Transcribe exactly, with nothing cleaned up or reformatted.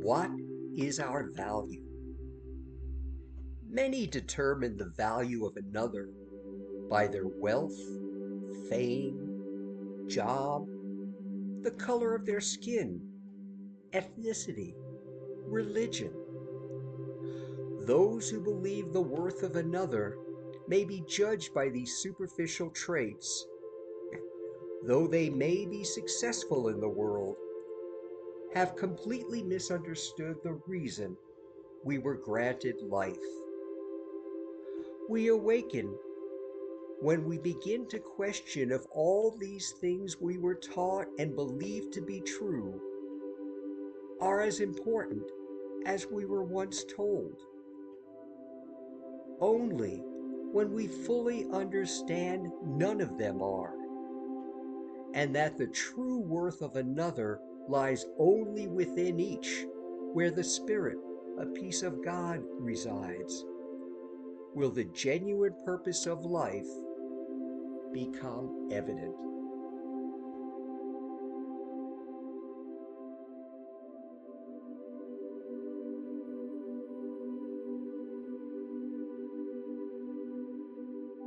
What is our value? Many determine the value of another by their wealth, fame, job, the color of their skin, ethnicity, religion. Those who believe the worth of another may be judged by these superficial traits. Though they may be successful in the world, have completely misunderstood the reason we were granted life. We awaken when we begin to question if all these things we were taught and believed to be true are as important as we were once told. Only when we fully understand none of them are, and that the true worth of another lies only within each, where the Spirit, a piece of God, resides, will the genuine purpose of life become evident.